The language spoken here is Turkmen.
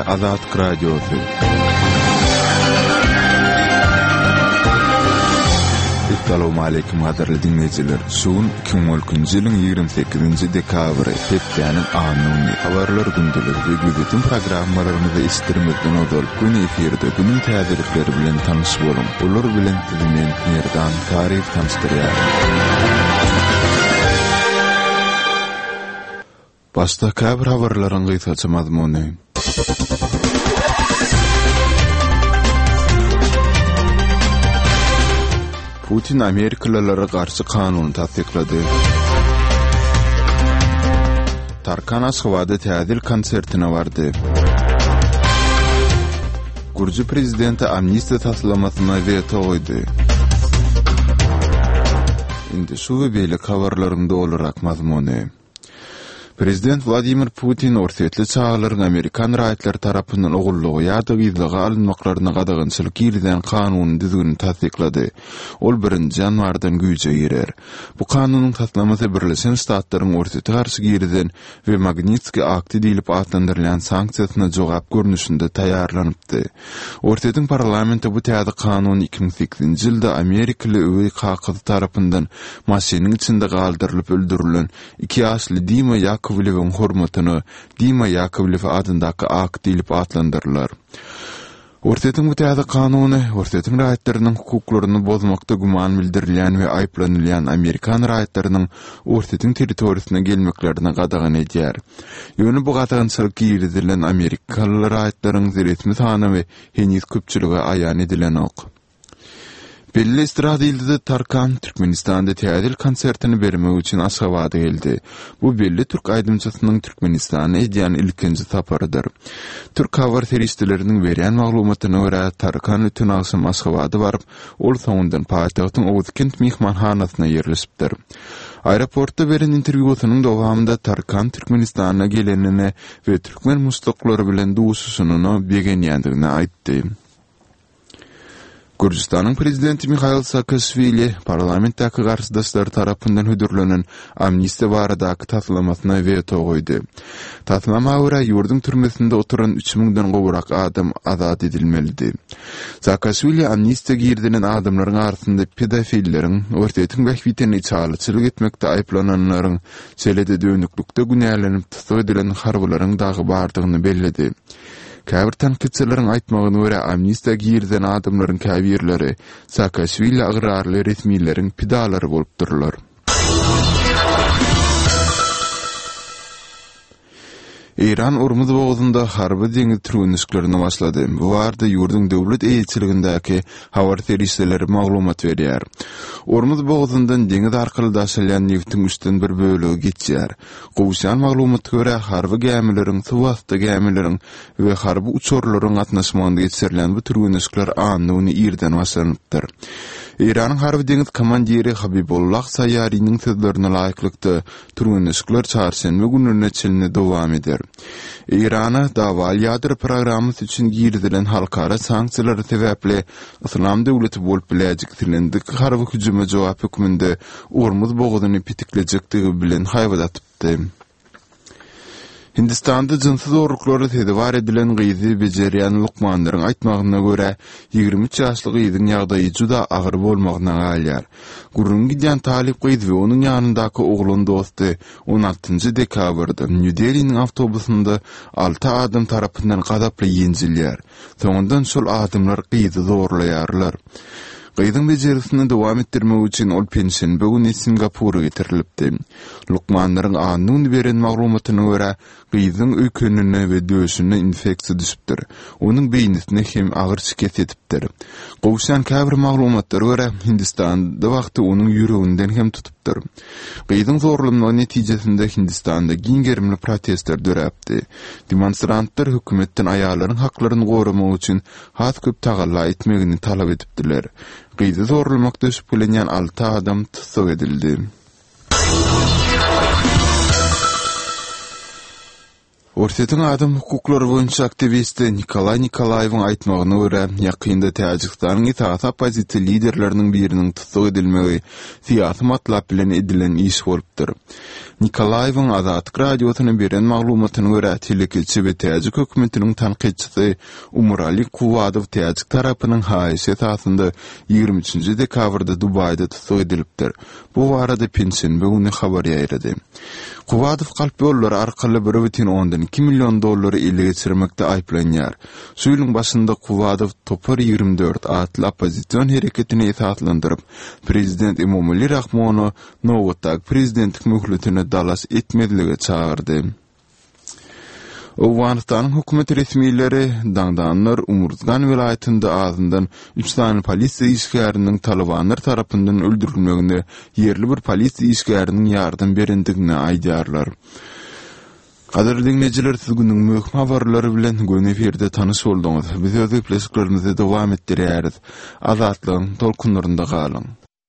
Azad Radyosu. Assalamu alaykum qadarly dinleyijiler. Şuun 2010-njy ýylyň 28-nji dekabry hepdeniň anyny habarlar gündüligi we bütün programmalarymyzy istirmekden olup gün efirde günün täzelikleri bilen tanyş bolun. Ular bilen men ýerden tarif tanıştyrýar. Başda kabir habarlaryň gysaça mazmuny. Putin Amerikalılara karşı kanunu tasdikledi. Tarkan Aşgabatda täzil konsertine bardy. Gürji prezidenti amnistiya taslamasyna veto goýdy. Indi şu we beýle habarlarymda olarak mazmuny. Prezident Vladimir Putin orsetli çağlaryň Amerikan raýatlary tarapyndan ogullugy ýa-da gizliga alynmaklaryna gadagynçylyk girden kanuny düzgün tasdiklady. Ol 1-nji ýanwardan güýje girer. Bu kanunyň taslamasy Birleşen Ştatlaryň orsetli garşy girden we Magnitski akty diýilip atlandyrılan sanksiýasyna jogap görnüşinde taýýarlanypdy. Orsetliň parlamenti bu täze kanuny 2008-nji ýylda Amerikaly öwey kakyzy tarapyndan maşynyň içinde galdyrylyp öldürilen 2 ýaşly Dima Yakovlev'in hormatyny Dima Yakovlev adyndaky akt diýilip atlandyrlar. Orsetliň bu täze kanuny orsetliň raýatlarynyň hukuklaryny bozmakda guman bildirilýän we aýplanylýan Amerikan raýatlarynyň orsetliň territoriýasyna gelmeklerini gadagan edýär. Ýöne bu gadagynçylyk girdilen Amerikaly raýatlaryň resmi sany we heniz köpçüligi aýan edilen ok. Belli istirahat Tarkan Türkmenistan'da täzil konsertini bermek üçin Aşgabat'a geldi. Bu belli Türk aýdymçysynyň Türkmenistan'a edýän ilkinji saparydyr. Türk habar seriýetleriniň berýän maglumatyna görä Tarkan ötün agşam Aşgabat'a baryp, ol soňundan paýtagtyň Owudkent mihmanhanasyna ýerleşipdir. Aeroportda beren interwýusynyň dowamında Tarkan Türkmenistan'a gelenini we türkmen mustaklary bilen duşusyny begenýändigini aýtdy. Gürjistanyň prezidenti Mikhail Saakashvili parlamentdaky garşydaşlary tarapyndan hödürlenen amnistiya baradaky taslamasyna veto goýdy. Taslama görä ýurdun türmesinde oturan 3000-den gowrak adam azat edilmelidir. Saakashvili amnistiya girdilen adamlaryň arasynda pedofilleriň, ortaýyň wähbitini çalyçylyk etmekde aýplananlaryň selede dönüklükde günälenip tutulýan edilen harbularyň dagy bardygyny bellidi. Käbir tanqidçilerin aýtmagyna görä amnistiya girden adamlaryň käbirleri Saakashvili agrarly resmiýetlerin pidalary bolup durlar. İran Urmuz boğazında harby deňiz türgünüşlerini başlady. Bu arada ýurdun döwlet eýetçiligindäki habar seriýetleri maglumat berýär. Urmuz boğazyndan deňiz arkaly daşylýan neftiň üçden bir bölegi geçýär. Gowşan maglumat görä harby gemileriň, suwasta gemileriň we harby uçurlaryň gatnaşmagynda geçirilen bu türgünüşler anyny ýerden başlanypdyr. İran harby deňiz komandiri Habibullah Sayyariň sözlerine laýyklykda türgünüşler çarşamba gününe çelini dowam eder. İran'a dawal ýadyr programmasy üçin girdilen halkara sanksiýalar sebäpli Islam döwleti bolup biläjekdilendik harby hüjüme jogap hökmünde Urmuz boğazyny pitiklejektigi bilen haýbat atypdy. Hindistanda jynsyz orruklary tedbir edilen gyzy bejerýän Lukmanlaryň aýtmagyna görä 23 ýaşly gyzyň ýagdaýy juda agyr bolmagyna galýar. Gurrun gidýän talip gyzy we onuň ýanyndaky oglun dosty 16-njy dekabrda New Delhi'niň awtobusynda 6 adam tarapyndan gadaply ýenjilýär. Soňundan şol adamlar gyzy zorlaýarlar. Gyzyň bejerisini dowam etdirmek üçin ol pensiýa bugün Singapura getirilipdi. Lukmanlaryň anyny beren maglumatyna görä gyzyň öýkenine we döşüne infeksiýa düşüpdir. Onuň beýnisine hem agyr şikayet etipdir. Gowşan käbir maglumatlary görä Hindistanda wagty onuň ýüreginden hem tutupdyr. Gyzyň zorlamagy netijesinde Hindistanda giňgerimli protestler döräpdi. Demonstrantlar hökümetden aýallaryň haklaryny goramak üçin has köp tagalla etmegini talap edipdiler. Gyzy zorlamakda şüphelenýän 6 adam tutsak edildi. Ortadan adam hukukları boyunca aktivisti Nikolay Nikolayeviň aýtmagyna görä, ýakynda Täjikistanyň itaat opozisiýa liderleriniň biriniň tutsak edilmegi siýasy matlap bilen edilen iş bolupdyr. Nikolayeviň Azatlyk radiosyna beren maglumatyna görä, Telekelçi we Täjik hökümetiniň tanqidçisi Umurali Kuwadow Täjik tarapynyň haýysy esasynda 23 dekabrda Dubaýda tutsak edilipdir. Bu barada Pensiyon bugüni habar ýaýrady. Kuwadow galp ýolları arkaly 1,2 milyon dollary ele geçirmekde aýplanýar. Suýlyň başynda Kuwadow Topar 24 adly opozisiýon hereketini esaslandyryp, prezident Emomali Rahmony nowatdaky prezidentlik möhletini dalas etmediligi çağırdy. Awganistanyň hökümet resmiýetleri Dağdanlar Umurtgan welaýatynda azyndan 3 tane polisiýa işgäriniň Talibanlar tarapyndan öldürilmegine yerli bir polisiýa işgäriniň ýardym berendigine aýdýarlar. Gaderli dinleyijiler, siz günüň möhüm habarlary bilen gün eferde tanış bolduňyz. Biz öz plesklerimizi dowam etdirýäris. Azatlygyň tolkunlarynda galyň.